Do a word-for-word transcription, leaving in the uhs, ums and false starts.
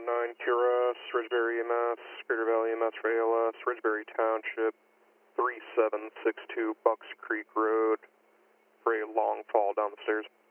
nine Q R S, Ridgebury E M S, Greater Valley E M S for A L S, Ridgebury Township, three seven six two Bucks Creek Road for a long fall down the stairs.